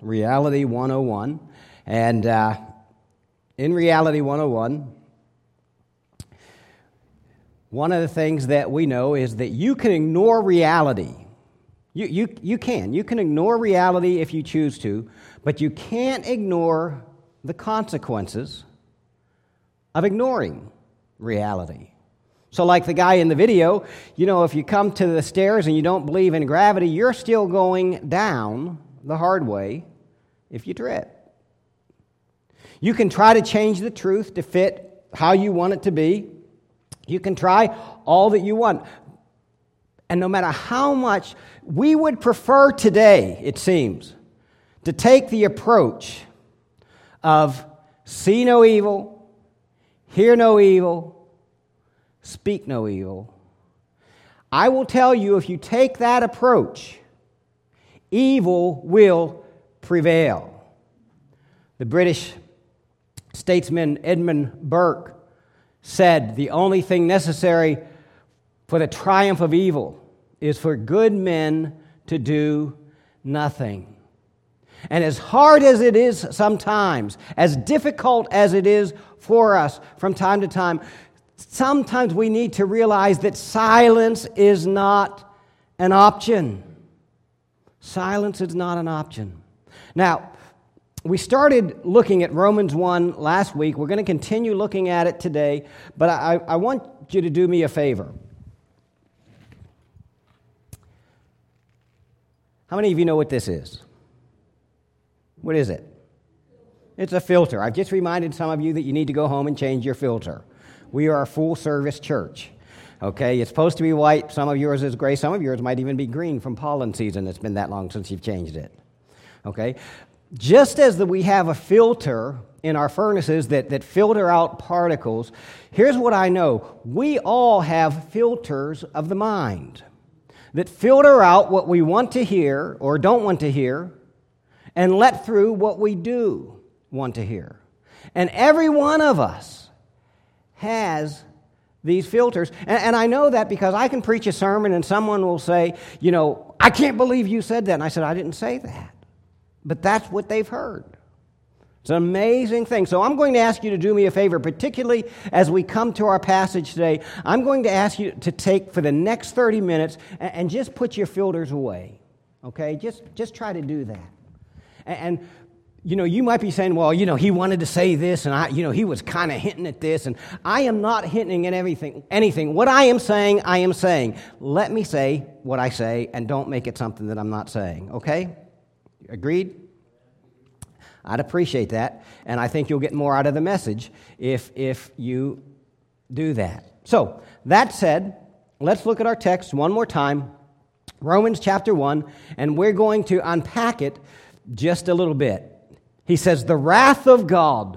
Reality 101. And in Reality 101, one of the things that we know is that you can ignore reality. You can. You can ignore reality if you choose to, but you can't ignore the consequences of ignoring reality. So like the guy in the video, if you come to the stairs and you don't believe in gravity, you're still going down the hard way if you trip. You can try to change the truth to fit how you want it to be. You can try all that you want. And no matter how much, we would prefer today, it seems, to take the approach of see no evil, hear no evil, speak no evil. I will tell you, if you take that approach, evil will prevail. The British statesman Edmund Burke said, the only thing necessary for the triumph of evil is for good men to do nothing. And as hard as it is sometimes, as difficult as it is for us from time to time, sometimes we need to realize that silence is not an option. Silence is not an option. Now, we started looking at Romans 1 last week. We're going to continue looking at it today, but I want you to do me a favor. How many of you know what this is? What is it? It's a filter. I've just reminded some of you that you need to go home and change your filter. We are a full-service church. Okay, it's supposed to be white. Some of yours is gray. Some of yours might even be green from pollen season. It's been that long since you've changed it. Okay? Just as we have a filter in our furnaces that filter out particles, here's what I know. We all have filters of the mind that filter out what we want to hear or don't want to hear and let through what we do want to hear. And every one of us has these filters. And I know that because I can preach a sermon and someone will say, I can't believe you said that. And I said, I didn't say that. But that's what they've heard. It's an amazing thing. So I'm going to ask you to do me a favor, particularly as we come to our passage today. I'm going to ask you to take for the next 30 minutes and just put your filters away. Okay? Just try to do that. And you might be saying, well, he wanted to say this, and he was kind of hinting at this, and I am not hinting at anything. What I am saying. Let me say what I say, and don't make it something that I'm not saying. Okay? Agreed? I'd appreciate that, and I think you'll get more out of the message if you do that. So, that said, let's look at our text one more time, Romans chapter 1, and we're going to unpack it just a little bit. He says, the wrath of God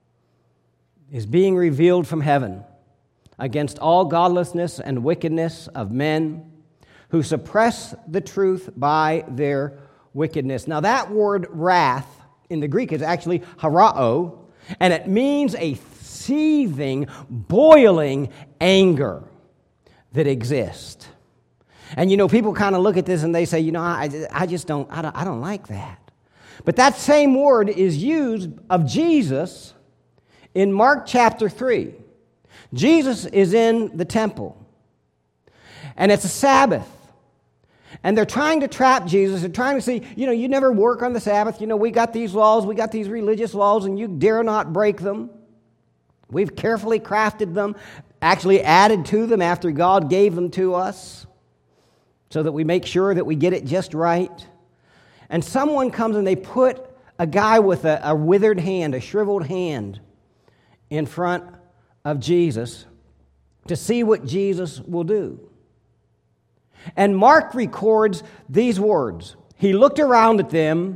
is being revealed from heaven against all godlessness and wickedness of men who suppress the truth by their wickedness. Now that word wrath in the Greek is actually harao, and it means a seething, boiling anger that exists. And people kind of look at this and they say, I don't like that. But that same word is used of Jesus in Mark chapter 3. Jesus is in the temple, and it's a Sabbath. And they're trying to trap Jesus. They're trying to say, you never work on the Sabbath. We got these laws. We got these religious laws, and you dare not break them. We've carefully crafted them, actually added to them after God gave them to us, so that we make sure that we get it just right. And someone comes and they put a guy with a withered hand, a shriveled hand, in front of Jesus to see what Jesus will do. And Mark records these words. He looked around at them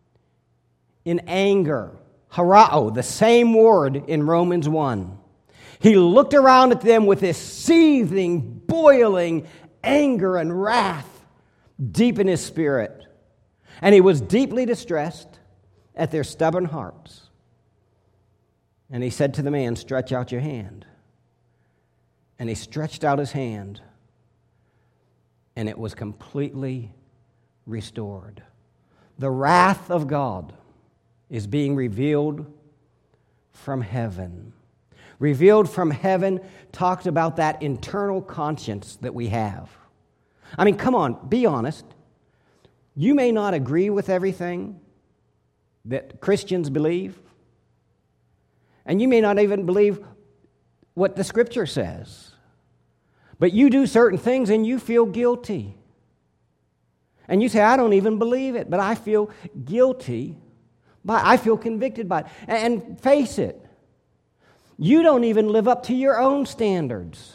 in anger. Harao, the same word in Romans 1. He looked around at them with this seething, boiling anger and wrath deep in his spirit. And he was deeply distressed at their stubborn hearts. And he said to the man, stretch out your hand. And he stretched out his hand, and it was completely restored. The wrath of God is being revealed from heaven. Revealed from heaven talks about that internal conscience that we have. I mean, come on, be honest. You may not agree with everything that Christians believe, and you may not even believe what the Scripture says. But you do certain things and you feel guilty. And you say, I don't even believe it, but I feel guilty. I feel convicted by it. And face it, you don't even live up to your own standards.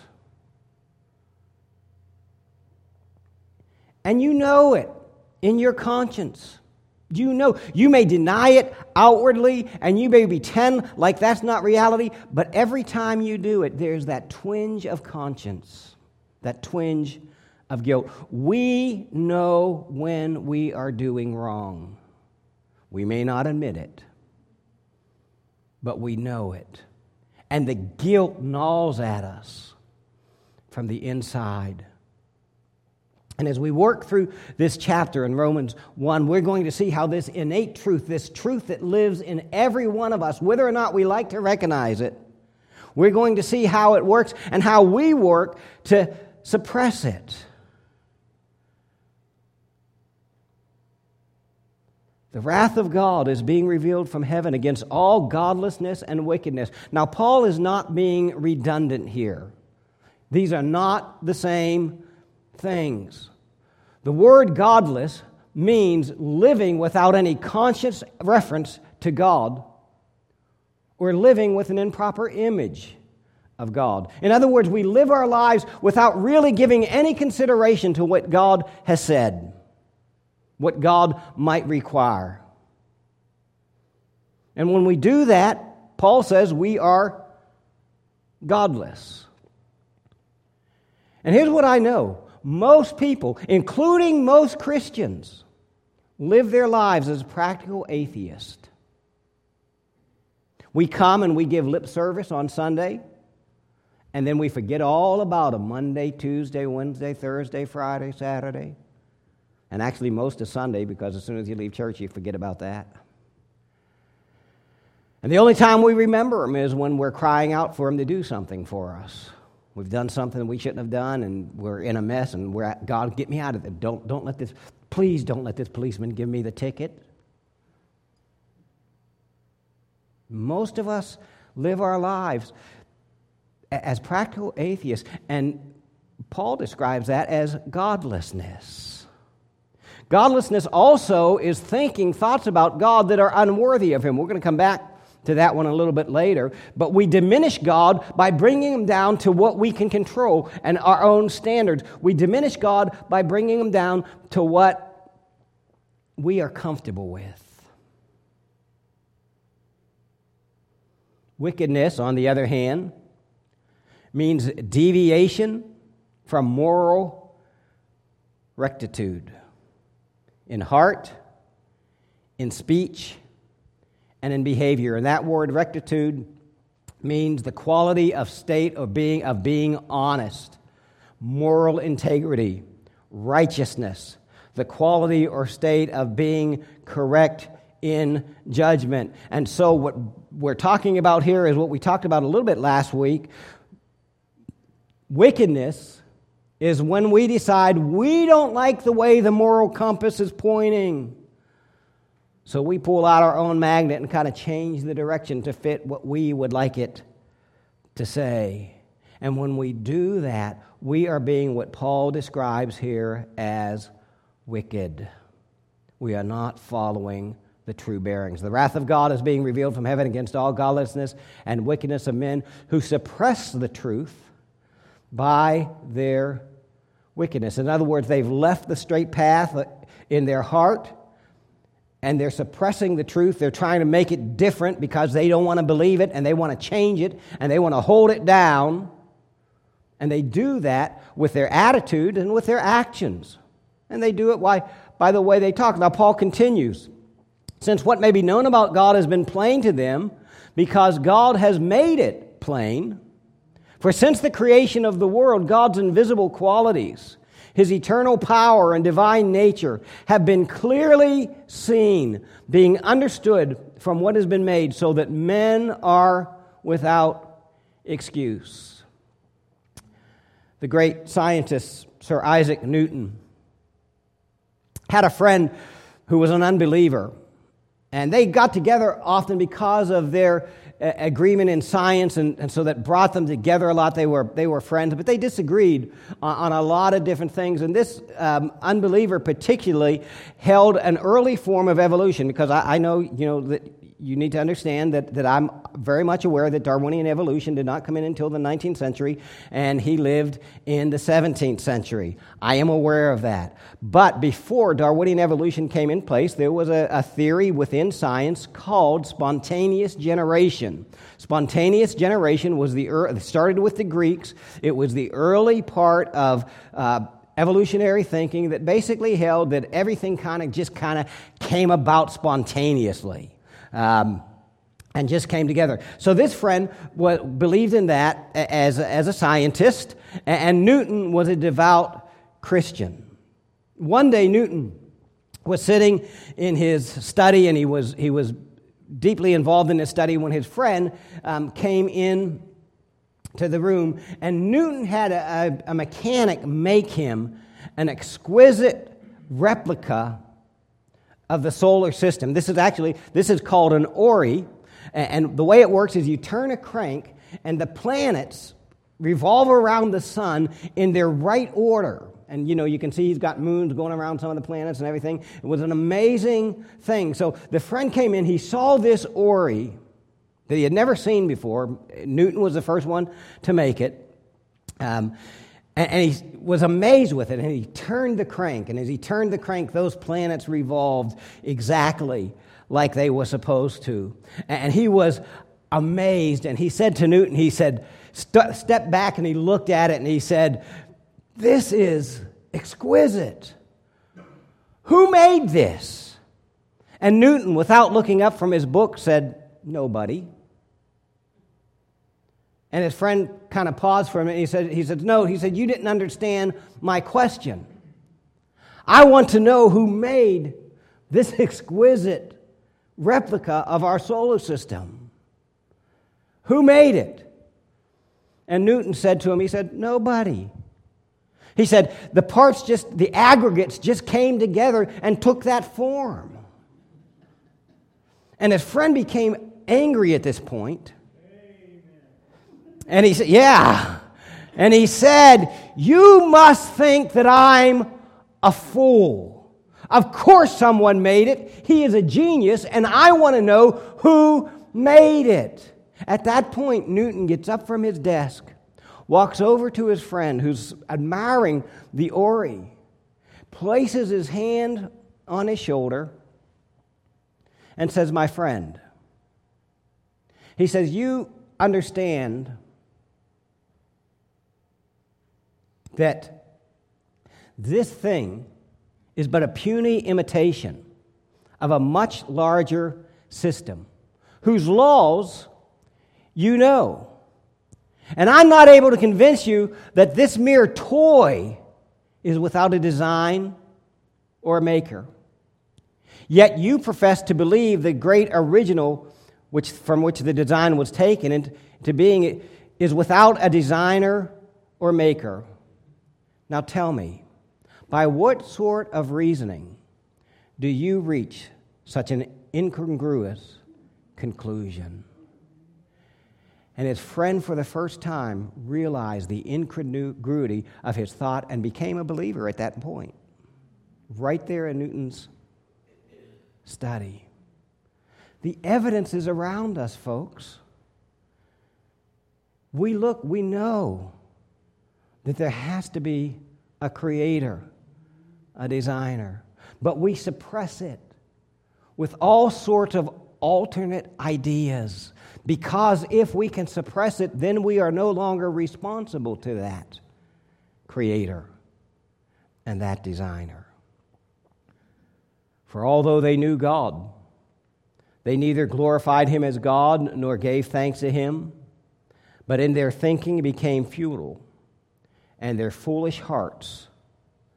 And you know it in your conscience. You know, you may deny it outwardly, and you may pretend like that's not reality, but every time you do it, there's that twinge of conscience, that twinge of guilt. We know when we are doing wrong. We may not admit it, but we know it. And the guilt gnaws at us from the inside. And as we work through this chapter in Romans 1, we're going to see how this innate truth, this truth that lives in every one of us, whether or not we like to recognize it, we're going to see how it works and how we work to suppress it. The wrath of God is being revealed from heaven against all godlessness and wickedness. Now, Paul is not being redundant here. These are not the same things. The word godless means living without any conscious reference to God or living with an improper image of God. In other words, we live our lives without really giving any consideration to what God has said, what God might require. And when we do that, Paul says we are godless. And here's what I know. Most people, including most Christians, live their lives as practical atheists. We come and we give lip service on Sunday, and then we forget all about them Monday, Tuesday, Wednesday, Thursday, Friday, Saturday. And actually most of Sunday, because as soon as you leave church, you forget about that. And the only time we remember them is when we're crying out for Him to do something for us. We've done something we shouldn't have done, and we're in a mess, and we're at, God, get me out of it. Please don't let this policeman give me the ticket. Most of us live our lives as practical atheists, and Paul describes that as godlessness. Godlessness also is thinking thoughts about God that are unworthy of Him. We're going to come back to that one a little bit later, but we diminish God by bringing Him down to what we can control and our own standards. We diminish God by bringing Him down to what we are comfortable with. Wickedness, on the other hand, means deviation from moral rectitude in heart, in speech, and in behavior. And that word rectitude means the quality of state of being honest, moral integrity, righteousness, the quality or state of being correct in judgment. And so what we're talking about here is what we talked about a little bit last week. Wickedness is when we decide we don't like the way the moral compass is pointing. So we pull out our own magnet and kind of change the direction to fit what we would like it to say. And when we do that, we are being what Paul describes here as wicked. We are not following the true bearings. The wrath of God is being revealed from heaven against all godlessness and wickedness of men who suppress the truth by their wickedness. In other words, they've left the straight path in their heart, and they're suppressing the truth. They're trying to make it different because they don't want to believe it, and they want to change it, and they want to hold it down. And they do that with their attitude and with their actions. And they do it by the way they talk. Now, Paul continues. Since what may be known about God has been plain to them, because God has made it plain. For since the creation of the world, God's invisible qualities, His eternal power and divine nature have been clearly seen, being understood from what has been made, so that men are without excuse. The great scientist, Sir Isaac Newton, had a friend who was an unbeliever. And they got together often because of their agreement in science, and so that brought them together a lot. They were friends, but they disagreed on a lot of different things. And this unbeliever particularly held an early form of evolution, because I know that you need to understand that I'm very much aware that Darwinian evolution did not come in until the 19th century, and he lived in the 17th century. I am aware of that. But before Darwinian evolution came in place, there was a theory within science called spontaneous generation. Spontaneous generation was started with the Greeks. It was the early part of evolutionary thinking that basically held that everything kind of came about spontaneously. And just came together. So this friend believed in that as a scientist, and Newton was a devout Christian. One day Newton was sitting in his study, and he was deeply involved in his study when his friend came in to the room, and Newton had a mechanic make him an exquisite replica of the solar system. This is called an orrery, and the way it works is you turn a crank, and the planets revolve around the sun in their right order. And you can see he's got moons going around some of the planets and everything. It was an amazing thing. So the friend came in, he saw this orrery that he had never seen before. Newton was the first one to make it. And he was amazed with it, and he turned the crank. And as he turned the crank, those planets revolved exactly like they were supposed to. And he was amazed, and he said to Newton, he said, step back, and he looked at it, and he said, "This is exquisite. Who made this?" And Newton, without looking up from his book, said, "Nobody." And his friend kind of paused for a minute. He said, "No," he said, "you didn't understand my question. I want to know who made this exquisite replica of our solar system. Who made it?" And Newton said to him, he said, "Nobody." He said, the aggregates just came together and took that form. And his friend became angry at this point. And he said, "Yeah." And he said, "You must think that I'm a fool. Of course someone made it. He is a genius, and I want to know who made it." At that point, Newton gets up from his desk, walks over to his friend who's admiring the orrery, places his hand on his shoulder, and says, "My friend," he says, "you understand that this thing is but a puny imitation of a much larger system whose laws you know. And I'm not able to convince you that this mere toy is without a design or a maker. Yet you profess to believe the great original from which the design was taken into being is without a designer or maker. Now tell me, by what sort of reasoning do you reach such an incongruous conclusion?" And his friend, for the first time, realized the incongruity of his thought and became a believer at that point, right there in Newton's study. The evidence is around us, folks. We know that there has to be a creator, a designer, but we suppress it with all sorts of alternate ideas, because if we can suppress it, then we are no longer responsible to that creator and that designer. For although they knew God, they neither glorified him as God nor gave thanks to him, but in their thinking became futile, and their foolish hearts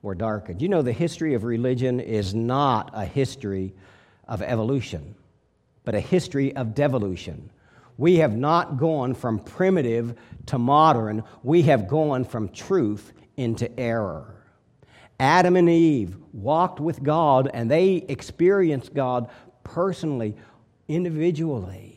were darkened. You know, the history of religion is not a history of evolution, but a history of devolution. We have not gone from primitive to modern. We have gone from truth into error. Adam and Eve walked with God, and they experienced God personally, individually.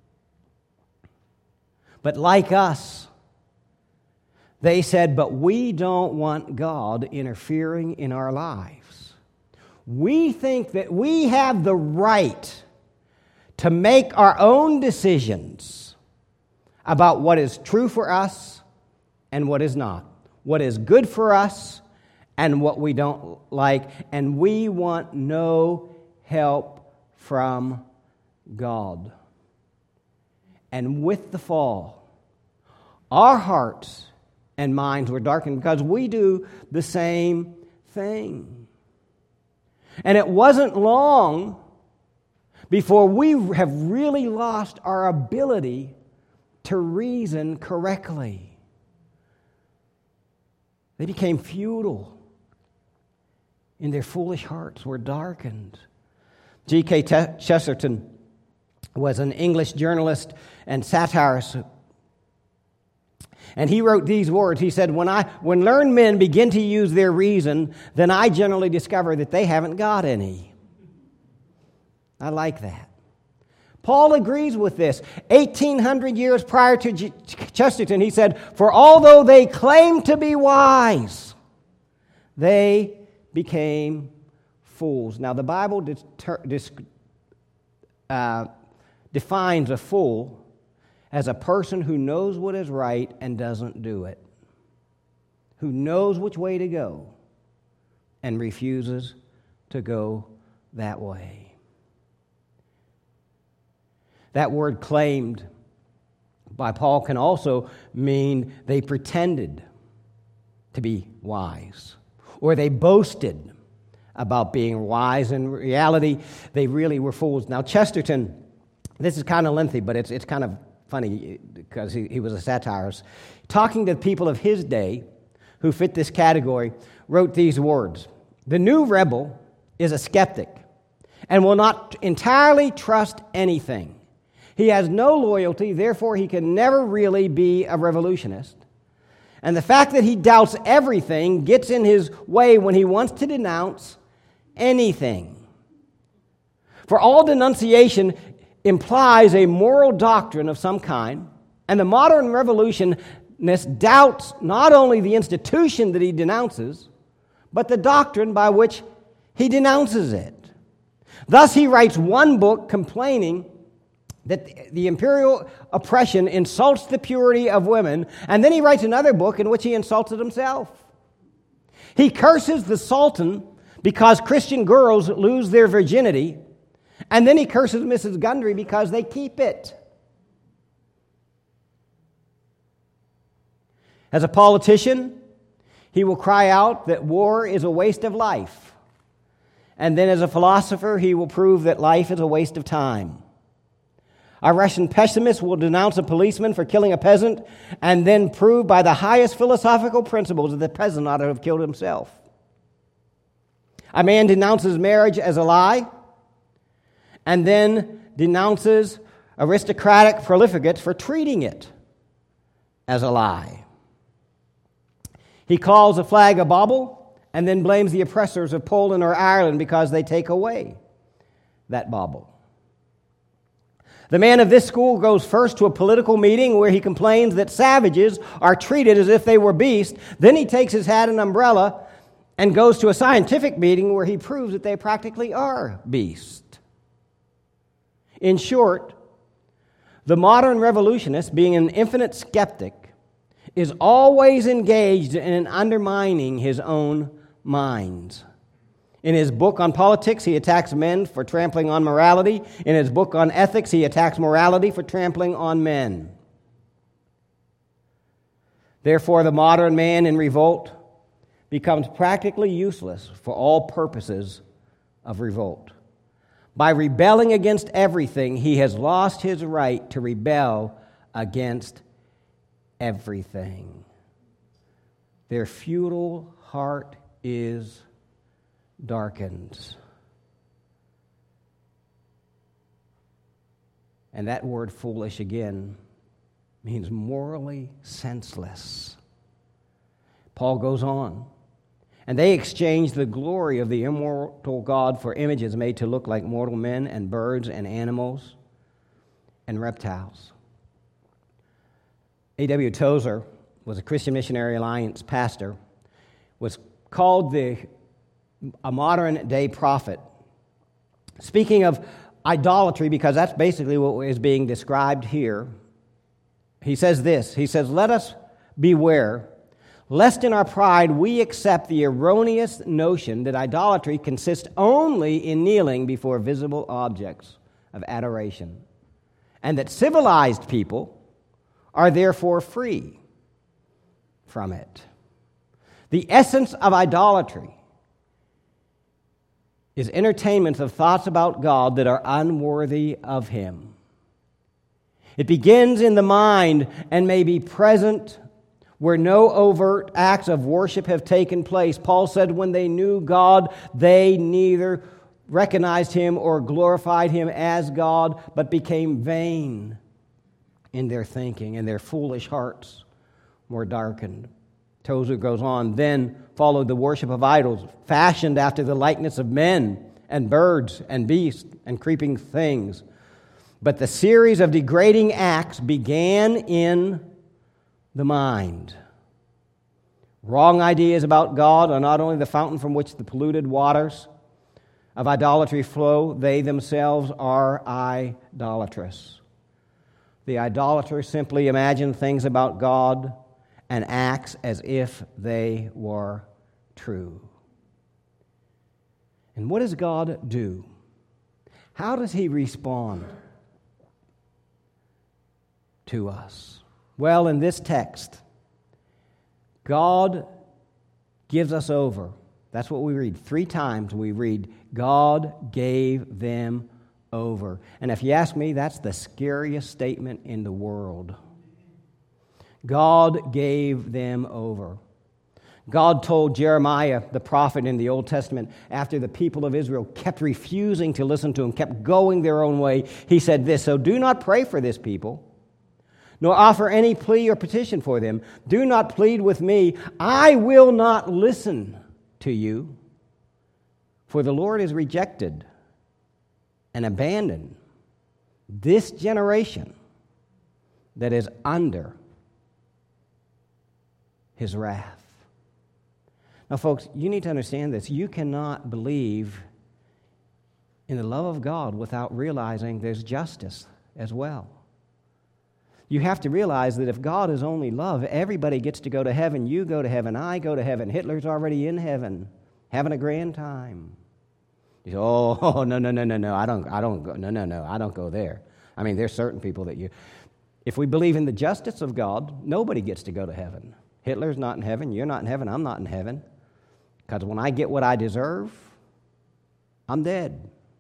But like us, they said, but we don't want God interfering in our lives. We think that we have the right to make our own decisions about what is true for us and what is not, what is good for us and what we don't like, and we want no help from God. And with the fall, our hearts and minds were darkened because we do the same thing. And it wasn't long before we have really lost our ability to reason correctly. They became futile, and their foolish hearts were darkened. G.K. Chesterton was an English journalist and satirist, and he wrote these words. He said, when learned men begin to use their reason, then I generally discover that they haven't got any. I like that. Paul agrees with this. 1,800 years prior to Chesterton, he said, for although they claimed to be wise, they became fools. Now, the Bible defines a fool as a person who knows what is right and doesn't do it, who knows which way to go and refuses to go that way. That word claimed by Paul can also mean they pretended to be wise, or they boasted about being wise. In reality, they really were fools. Now, Chesterton, this is kind of lengthy, but it's kind of funny because he was a satirist. Talking to the people of his day who fit this category, wrote these words: the new rebel is a skeptic and will not entirely trust anything. He has no loyalty, therefore he can never really be a revolutionist. And the fact that he doubts everything gets in his way when he wants to denounce anything. For all denunciation implies a moral doctrine of some kind, and the modern revolutionist doubts not only the institution that he denounces, but the doctrine by which he denounces it. Thus he writes one book complaining that the imperial oppression insults the purity of women, and then he writes another book in which he insults it himself. He curses the Sultan because Christian girls lose their virginity, and then he curses Mrs. Gundry because they keep it. As a politician, he will cry out that war is a waste of life, and then as a philosopher, he will prove that life is a waste of time. A Russian pessimist will denounce a policeman for killing a peasant and then prove by the highest philosophical principles that the peasant ought to have killed himself. A man denounces marriage as a lie and then denounces aristocratic profligates for treating it as a lie. He calls a flag a bauble and then blames the oppressors of Poland or Ireland because they take away that bauble. The man of this school goes first to a political meeting where he complains that savages are treated as if they were beasts. Then he takes his hat and umbrella and goes to a scientific meeting where he proves that they practically are beasts. In short, the modern revolutionist, being an infinite skeptic, is always engaged in undermining his own mind. In his book on politics, he attacks men for trampling on morality. In his book on ethics, he attacks morality for trampling on men. Therefore, the modern man in revolt becomes practically useless for all purposes of revolt. By rebelling against everything, he has lost his right to rebel against everything. Their futile heart is darkened. And that word foolish again means morally senseless. Paul goes on. And they exchanged the glory of the immortal God for images made to look like mortal men and birds and animals and reptiles. A.W. Tozer was a Christian Missionary Alliance pastor, was called a modern-day prophet. Speaking of idolatry, because that's basically what is being described here, he says this. He says, "Let us beware, lest in our pride we accept the erroneous notion that idolatry consists only in kneeling before visible objects of adoration, and that civilized people are therefore free from it. The essence of idolatry is entertainment of thoughts about God that are unworthy of Him. It begins in the mind and may be present where no overt acts of worship have taken place." Paul said when they knew God, they neither recognized Him or glorified Him as God, but became vain in their thinking, and their foolish hearts were darkened. Tozer goes on, "Then followed the worship of idols, fashioned after the likeness of men and birds and beasts and creeping things. But the series of degrading acts began in the mind. Wrong ideas about God are not only the fountain from which the polluted waters of idolatry flow, they themselves are idolatrous. The idolater simply imagines things about God and acts as if they were true." And what does God do? How does He respond to us? Well, in this text, God gives us over. That's what we read. 3 times we read, God gave them over. And if you ask me, that's the scariest statement in the world. God gave them over. God told Jeremiah, the prophet in the Old Testament, after the people of Israel kept refusing to listen to Him, kept going their own way, He said this, "So do not pray for this people, nor offer any plea or petition for them. Do not plead with me. I will not listen to you. For the Lord has rejected and abandoned this generation that is under His wrath." Now, folks, you need to understand this. You cannot believe in the love of God without realizing there's justice as well. You have to realize that if God is only love, everybody gets to go to heaven. You go to heaven. I go to heaven. Hitler's already in heaven, having a grand time. You say, "Oh, no, I don't go. No, I don't go there." I mean, there's certain people that if we believe in the justice of God, nobody gets to go to heaven. Hitler's not in heaven. You're not in heaven. I'm not in heaven. Because when I get what I deserve, I'm dead.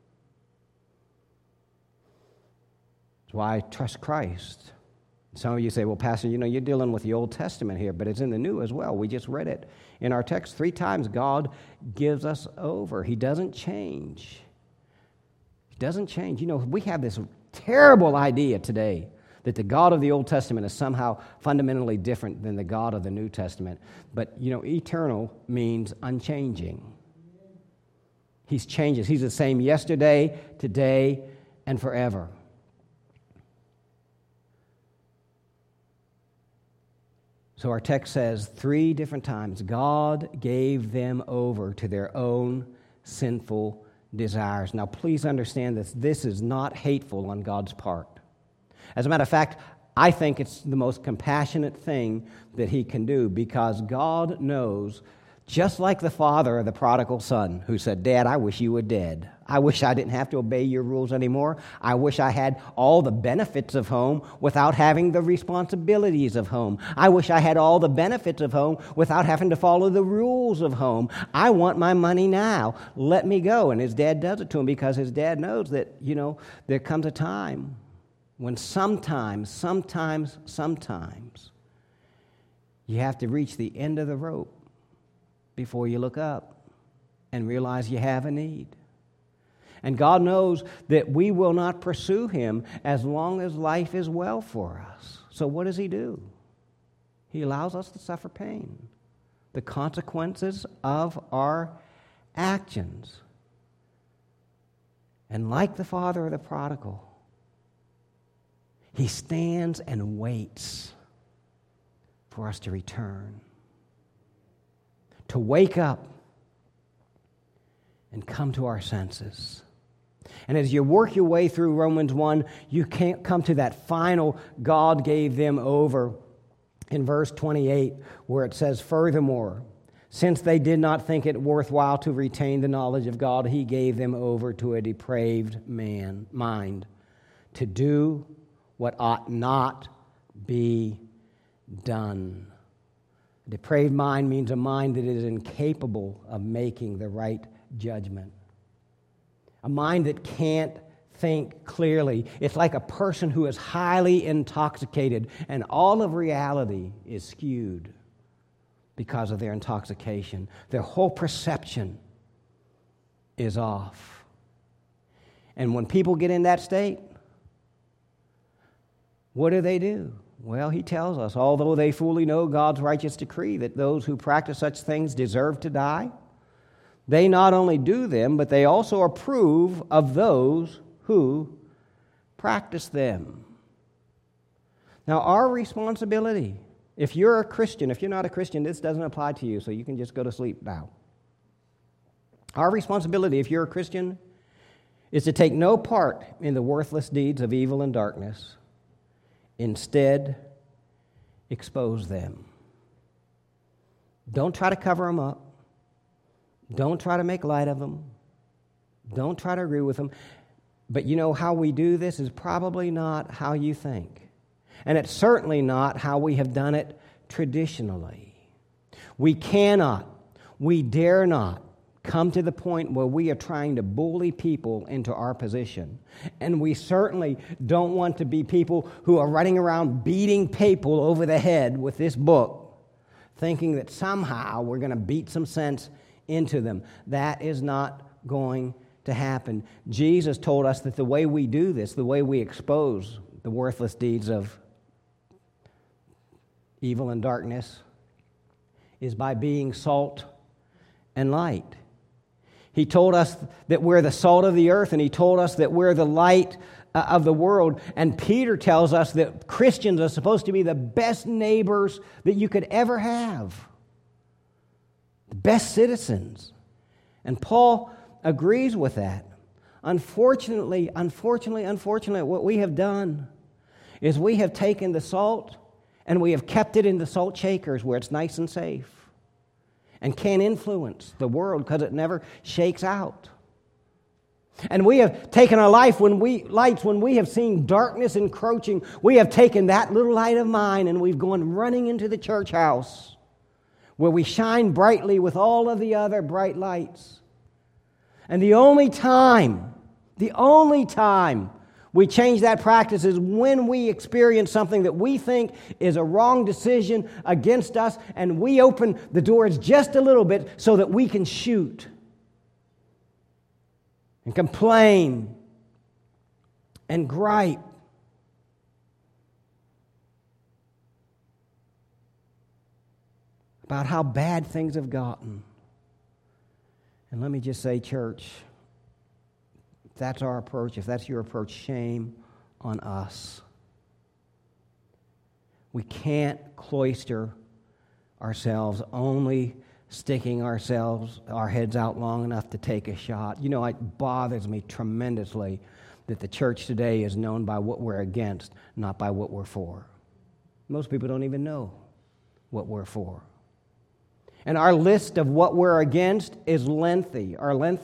That's why I trust Christ. Some of you say, "Well, Pastor, you're dealing with the Old Testament here, but it's in the New as well. We just read it in our text 3 times. God gives us over. He doesn't change. He doesn't change. We have this terrible idea today that the God of the Old Testament is somehow fundamentally different than the God of the New Testament. But, eternal means unchanging. He changes. He's the same yesterday, today, and forever. So our text says 3 different times, God gave them over to their own sinful desires. Now, please understand this is not hateful on God's part. As a matter of fact, I think it's the most compassionate thing that He can do, because God knows, just like the father of the prodigal son who said, "Dad, I wish you were dead. I wish I didn't have to obey your rules anymore. I wish I had all the benefits of home without having the responsibilities of home. I wish I had all the benefits of home without having to follow the rules of home. I want my money now. Let me go." And his dad does it to him because his dad knows that, there comes a time when sometimes, you have to reach the end of the rope before you look up and realize you have a need. And God knows that we will not pursue Him as long as life is well for us. So what does He do? He allows us to suffer pain, the consequences of our actions. And like the father of the prodigal, He stands and waits for us to return, to wake up and come to our senses. And as you work your way through Romans 1, you can't come to that final God gave them over in verse 28, where it says, "Furthermore, since they did not think it worthwhile to retain the knowledge of God, He gave them over to a depraved mind to do what ought not be done." A depraved mind means a mind that is incapable of making the right judgment. A mind that can't think clearly. It's like a person who is highly intoxicated, and all of reality is skewed because of their intoxication. Their whole perception is off. And when people get in that state, what do? Well, he tells us, although they fully know God's righteous decree that those who practice such things deserve to die, they not only do them, but they also approve of those who practice them. Now, our responsibility, if you're a Christian, if you're not a Christian, this doesn't apply to you, so you can just go to sleep now. Our responsibility, if you're a Christian, is to take no part in the worthless deeds of evil and darkness. Instead, expose them. Don't try to cover them up. Don't try to make light of them. Don't try to agree with them. But you know how we do this is probably not how you think. And it's certainly not how we have done it traditionally. We cannot, we dare not come to the point where we are trying to bully people into our position. And we certainly don't want to be people who are running around beating people over the head with this book, thinking that somehow we're going to beat some sense into them. That is not going to happen. Jesus told us that the way we do this, the way we expose the worthless deeds of evil and darkness, is by being salt and light. He told us that we're the salt of the earth, and He told us that we're the light of the world. And Peter tells us that Christians are supposed to be the best neighbors that you could ever have, the best citizens. And Paul agrees with that. Unfortunately, what we have done is we have taken the salt and we have kept it in the salt shakers where it's nice and safe and can't influence the world because it never shakes out. And we have taken our lights when we have seen darkness encroaching. We have taken that little light of mine and we've gone running into the church house where we shine brightly with all of the other bright lights. And the only time we change that practice is when we experience something that we think is a wrong decision against us, and we open the doors just a little bit so that we can shoot and complain and gripe. About how bad things have gotten. And let me just say, church, if that's our approach, if that's your approach, shame on us. We can't cloister ourselves, only sticking our heads out long enough to take a shot. You know, it bothers me tremendously that the church today is known by what we're against, not by what we're for. Most people don't even know what we're for. And our list of what we're against is lengthy.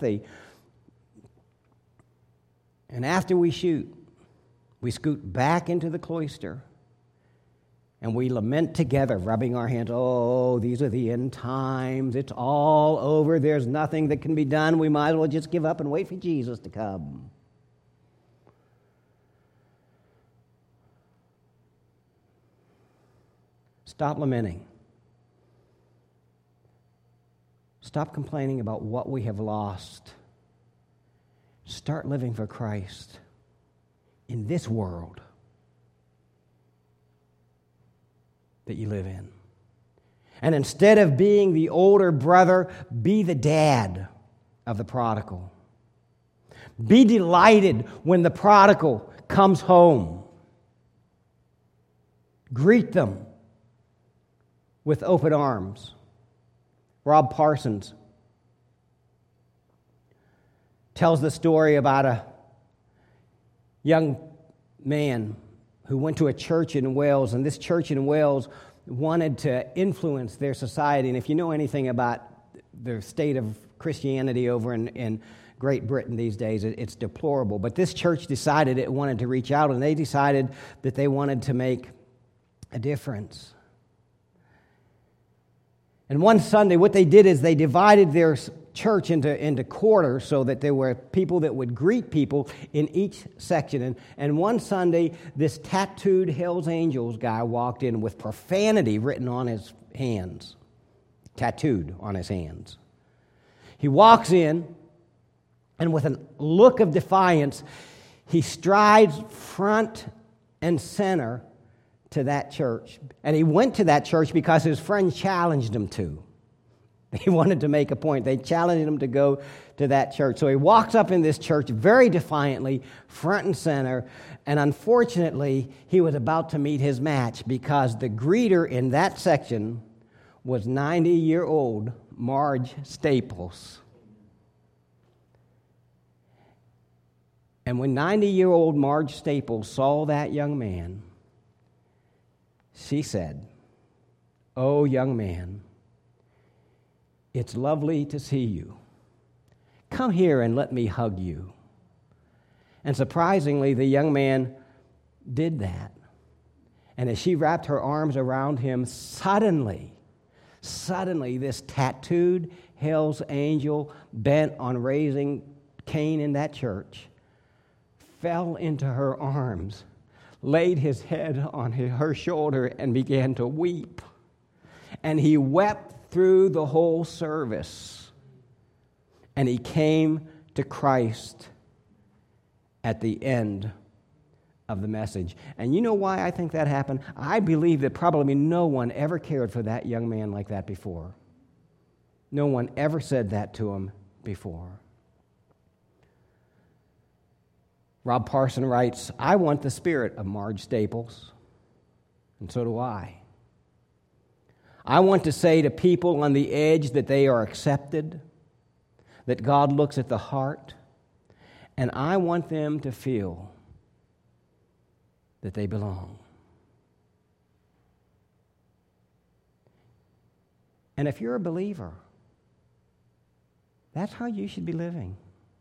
And after we shoot, we scoot back into the cloister and we lament together, rubbing our hands. Oh, these are the end times. It's all over. There's nothing that can be done. We might as well just give up and wait for Jesus to come. Stop lamenting. Stop complaining about what we have lost. Start living for Christ in this world that you live in. And instead of being the older brother, be the dad of the prodigal. Be delighted when the prodigal comes home. Greet them with open arms. Rob Parsons tells the story about a young man who went to a church in Wales, and this church in Wales wanted to influence their society. And if you know anything about the state of Christianity over in Great Britain these days, it's deplorable. But this church decided it wanted to reach out, and they decided that they wanted to make a difference. And one Sunday, what they did is they divided their church into quarters so that there were people that would greet people in each section. And one Sunday, this tattooed Hells Angels guy walked in with profanity written on his hands, tattooed on his hands. He walks in, and with a look of defiance, he strides front and center to that church. And he went to that church because his friend challenged him to. He wanted to make a point. They challenged him to go to that church. So he walks up in this church very defiantly, front and center, and unfortunately, he was about to meet his match because the greeter in that section was 90-year-old Marge Staples. And when 90-year-old Marge Staples saw that young man, she said, "Oh, young man, it's lovely to see you. Come here and let me hug you." And surprisingly, the young man did that. And as she wrapped her arms around him, suddenly, this tattooed Hell's Angel bent on raising Cain in that church fell into her arms, laid his head on her shoulder, and began to weep. And he wept through the whole service. And he came to Christ at the end of the message. And you know why I think that happened? I believe that probably no one ever cared for that young man like that before. No one ever said that to him before. Rob Parson writes, "I want the spirit of Marge Staples, and so do I. I want to say to people on the edge that they are accepted, that God looks at the heart, and I want them to feel that they belong." And if you're a believer, that's how you should be living.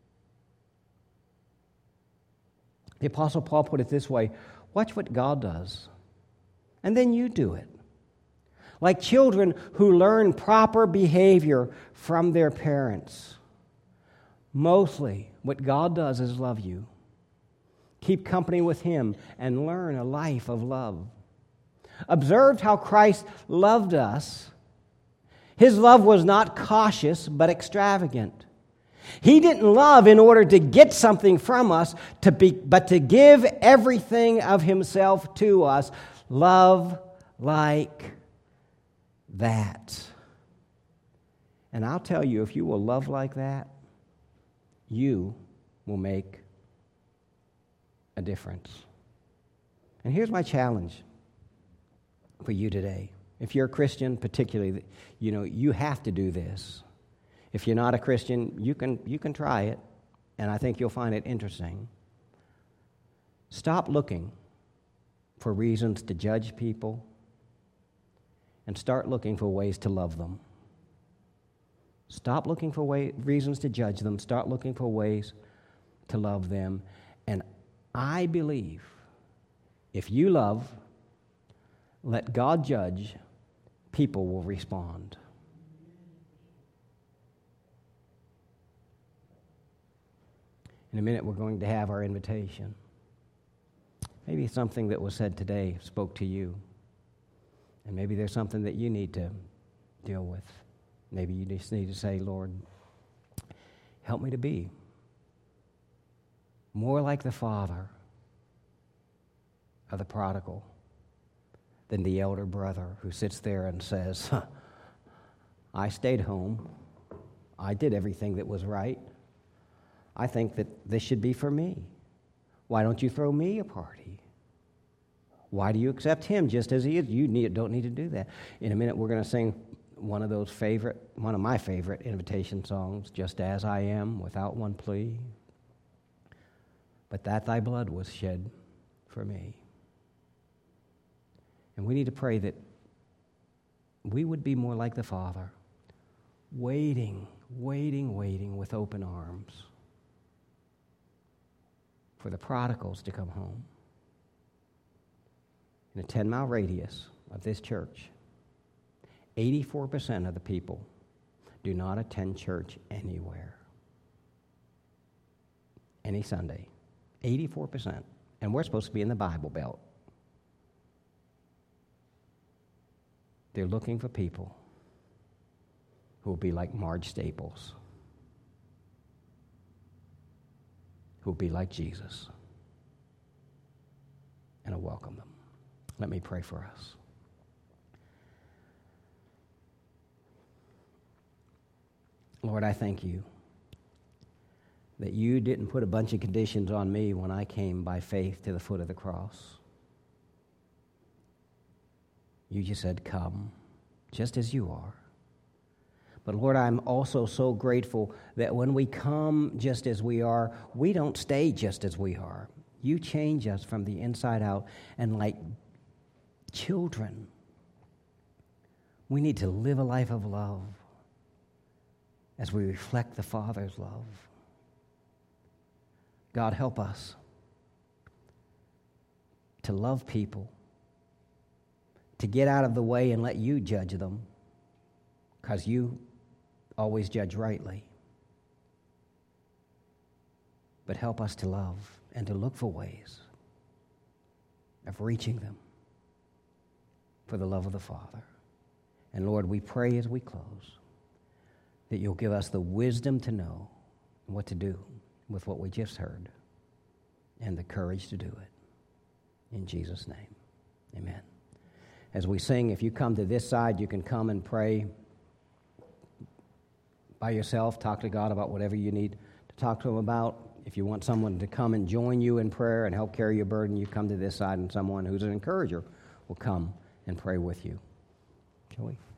The Apostle Paul put it this way: watch what God does, and then you do it. Like children who learn proper behavior from their parents. Mostly, what God does is love you. Keep company with Him and learn a life of love. Observe how Christ loved us. His love was not cautious, but extravagant. He didn't love in order to get something from us, but to give everything of Himself to us. Love like that. And I'll tell you, if you will love like that, you will make a difference. And here's my challenge for you today. If you're a Christian, particularly, you have to do this. If you're not a Christian, you can try it, and I think you'll find it interesting. Stop looking for reasons to judge people and start looking for ways to love them. Stop looking for reasons to judge them. Start looking for ways to love them. And I believe if you love, let God judge, people will respond. In a minute, we're going to have our invitation. Maybe something that was said today spoke to you. And maybe there's something that you need to deal with. Maybe you just need to say, Lord, help me to be more like the father of the prodigal than the elder brother who sits there and says, I stayed home. I did everything that was right. I think that this should be for me. One don't you throw me a party? Why do you accept him just as he is? You don't need to do that. In a minute, we're going to sing one of my favorite invitation songs, Just As I Am, without one plea. But that thy blood was shed for me. And we need to pray that we would be more like the Father, waiting with open arms for the prodigals to come home. In a 10-mile radius of this church, 84% of the people do not attend church anywhere, any Sunday. 84%. And we're supposed to be in the Bible Belt. They're looking for people who will be like Marge Staples, who will be like Jesus, and will welcome them. Let me pray for us. Lord, I thank you that you didn't put a bunch of conditions on me when I came by faith to the foot of the cross. You just said, come, just as you are. But Lord, I'm also so grateful that when we come just as we are, we don't stay just as we are. You change us from the inside out, and like children, we need to live a life of love as we reflect the Father's love. God, help us to love people, to get out of the way and let you judge them, because you always judge rightly. But help us to love and to look for ways of reaching them for the love of the Father. And Lord, we pray as we close that you'll give us the wisdom to know what to do with what we just heard and the courage to do it. In Jesus' name, amen. As we sing, if you come to this side, you can come and pray by yourself. Talk to God about whatever you need to talk to him about. If you want someone to come and join you in prayer and help carry your burden, you come to this side, and someone who's an encourager will come and pray with you. Shall we?